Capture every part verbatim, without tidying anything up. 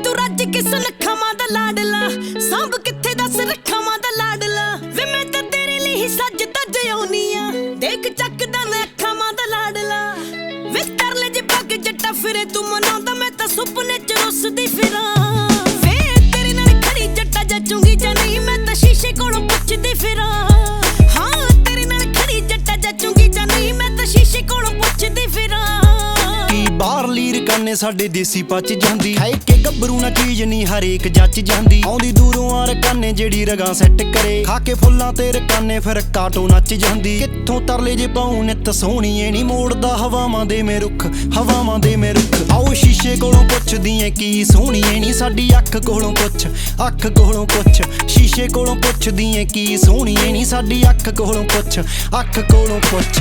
ਤੂੰ ਰੱਜ ਕੇ ਸੁਨੱਖਾ ਮਾਂ ਦਾ ਲਾਡਲਾ ਸੰਭ ਕਿੱਥੇ ਦੱਸ ਰੱਖਾਂ ਮਾਂ ਦਾ ਲਾਡਲਾ ਵੇ ਮੈਂ ਤਾਂ ਤੇਰੇ ਲਈ ਹੀ ਸੱਜ ਤੱਜ ਆਉਣੀ ਆ ਦੇਖ ਚੱਕਦਾ ਮੈਂ ਅੱਖਾਂ ਮਾਂ ਦਾ ਲਾਡਲਾ ਵੇ ਤਰਲੇ ਜੇ ਪੱਗ ਜੱਟਾ ਫਿਰੇ ਤੂੰ ਮਨਾਉਂਦਾ ਮੈਂ ਤਾਂ ਸੁਪਨੇ ਚ ਰੁੱਸਦੀ ਫਿਰਾਂ ਵੇ ਤੇਰੇ ਨਾਲ ਖੜੀ ਜੱਟਾ ਜੱਚੂਗੀ ਜਾਂ ਨਹੀਂ ਮੈਂ ਤਾਂ ਸ਼ੀਸ਼ੇ ਕੋਲੋਂ ਪੁੱਛਦੀ ਫਿਰਾਂ ਹਾਂ ਤੇਰੇ ਨਾਲ ਖੜੀ ਜੱਟਾ ਜੱਚੂਗੀ ਜਾਂ ਨਹੀਂ ਮੈਂ ਤਾਂ ਸ਼ੀਸ਼ੇ ਕੋਲੋਂ ਪੁੱਛਦੀ ਫਿਰਾਂ ਬਾਹਰਲੀ ਰਕਾਨੇ ਸਾਡੇ ਦੇਸੀ ਪਚ ਜਾਂਦੀ ਹੈ ਕਿ ਗੱਭਰੂ ਨਾ ਚੀਜ਼ ਨਹੀਂ ਹਰੇਕ ਜੱਚ ਜਾਂਦੀ ਆਉਂਦੀ ਦੂਰੋਂ ਆ ਰਕਾਨੇ ਜਿਹੜੀ ਰਗਾਂ ਸੈੱਟ ਕਰੇ ਖਾ ਕੇ ਫੁੱਲਾਂ ਤੇ ਰਕਾਨੇ ਫਿਰ ਕਾਟੋ ਨੱਚ ਜਾਂਦੀ ਕਿੱਥੋਂ ਤਰਲੇ ਜੇ ਪਾਉ ਨਿੱਤ ਸੋਹਣੀਏ ਨਹੀਂ ਮੋੜਦਾ ਹਵਾਵਾਂ ਦੇ ਮੇ ਰੁੱਖ ਹਵਾਵਾਂ ਦੇ ਮੇ ਰੁੱਖ ਆਓ ਸ਼ੀਸ਼ੇ ਕੋਲੋਂ ਪੁੱਛਦੀ ਐ ਕੀ ਸੋਹਣੀਏ ਨਹੀਂ ਸਾਡੀ ਅੱਖ ਕੋਲੋਂ ਪੁੱਛ ਅੱਖ ਕੋਲੋਂ ਪੁੱਛ ਸ਼ੀਸ਼ੇ ਕੋਲੋਂ ਪੁੱਛਦੀ ਐ ਕੀ ਸੋਹਣੀਏ ਨਹੀਂ ਸਾਡੀ ਅੱਖ ਕੋਲੋਂ ਪੁੱਛ ਅੱਖ ਕੋਲੋਂ ਪੁੱਛ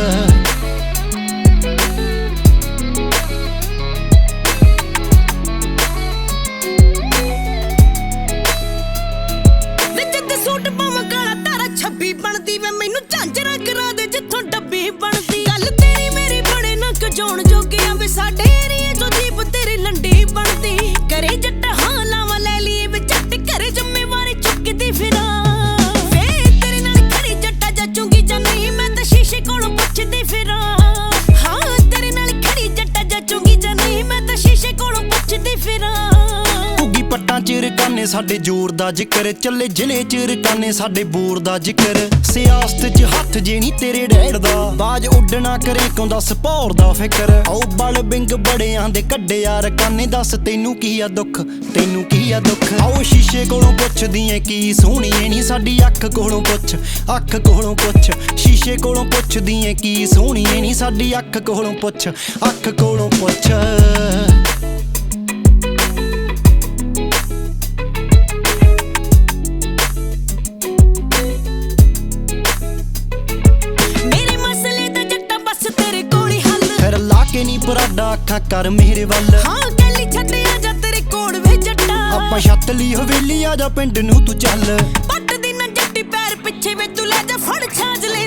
ਸੂਟ ਪਾਵਾਂ ਕਾਲਾ ਤਾਰਾ ਛੱਬੀ ਬਣਦੀ ਵੇ ਮੈਨੂੰ ਝਾਂਜਰਾਂ ਕਰਾ ਦੇ ਜਿੱਥੋਂ ਡੱਬੀ ਬਣਦੀ ਗੱਲ ਤੇਰੀ ਮੇਰੀ ਬੜੇ ਨਾ ਕਜਾਉਣ ਜੋਗਿਆਂ ਵੇ ਸਾਡੇ ਏਰੀਏ ਚੋਂ ਜੀਪ ਤੇਰੀ ਲੰਡੀ ਬਣਦੀ ਕਰੇ ਜੱਟ ਹਾਂ ਲਾਵਾਂ ਲੈ ਲਈਏ ਵੇ ਜੱਟ ਘਰੇ ਜ਼ਿੰਮੇਵਾਰੀ ਚੁੱਕਦੀ ਫਿਰਾਂ ਵੇ ਤੇਰੇ ਨਾਲ ਖੜੀ ਜੱਟਾ ਜੱਚੂਗੀ ਜਾਂ ਨਹੀਂ ਮੈਂ ਤਾਂ ਸ਼ੀਸ਼ੇ ਕੋਲੋਂ ਪੁੱਛਦੀ ਫਿਰਾਂ ਹਾਂ ਤੇਰੇ ਨਾਲ ਖੜੀ ਜੱਟਾ ਜੱਚੂਗੀ ਜਾਂ ਨਹੀਂ ਮੈਂ ਤਾਂ ਸ਼ੀਸ਼ੇ ਕੋਲੋਂ ਪੁੱਛਦੀ ਫਿਰਾਂ ਪੱਟਾਂ ਚ ਰਕਾਨੇ ਸਾਡੇ ਜ਼ੋਰ ਦਾ ਜ਼ਿਕਰ ਚੱਲੇ ਜ਼ਿਲ੍ਹੇ ਚ ਰਕਾਨੇ ਸਾਡੇ ਬੋਰ ਦਾ ਜ਼ਿਕਰ ਸਿਆਸਤ ਚ ਹੱਥ ਜੇ ਨੀ ਤੇਰੇ ਡੈੜ ਦਾ ਬਾਜ ਉੱਡਣਾ ਕਰੇ ਕਿਉਂ ਦੱਸ ਭੌਰ ਦਾ ਫਿਕਰ ਆਓ ਬਲ ਬਿੰਗ ਬੜਿਆਂ ਦੇ ਕੱਢੇ ਆ ਰਕਾਨੇ ਦੱਸ ਤੈਨੂੰ ਕੀ ਆ ਦੁੱਖ ਤੈਨੂੰ ਕੀ ਆ ਦੁੱਖ ਆਓ ਸ਼ੀਸ਼ੇ ਕੋਲੋਂ ਪੁੱਛਦੀ ਐ ਕੀ ਸੋਹਣੀਏ ਨੀ ਸਾਡੀ ਅੱਖ ਕੋਲੋਂ ਪੁੱਛ ਅੱਖ ਕੋਲੋਂ ਪੁੱਛ ਸ਼ੀਸ਼ੇ ਕੋਲੋਂ ਪੁੱਛਦੀ ਐ ਕੀ ਸੋਹਣੀਏ ਨੀ ਸਾਡੀ ਅੱਖ ਕੋਲੋਂ ਪੁੱਛ ਅੱਖ ਕੋਲੋਂ ਪੁੱਛ ਨੀ ਪਰਾਡਾ ਅੱਖਾਂ ਕਰ ਮੇਰੇ ਵੱਲ ਹਾਂ ਗੱਲੀ ਛੱਡਿਆ ਜਾ ਤੇਰੇ ਕੋਲ ਵੇ ਜੱਟਾ ਆਪਾਂ ਛੱਤ ਲਈ ਹਵੇਲੀ ਆ ਜਾ ਪਿੰਡ ਨੂੰ ਤੂੰ ਚੱਲ ਪੱਟ ਦੀ ਨਾ ਜੱਟੀ ਪੈਰ ਪਿੱਛੇ ਵੇ ਤੂੰ ਲੈ ਜਾ ਫੜ ਛਾਂਜ ਲੈ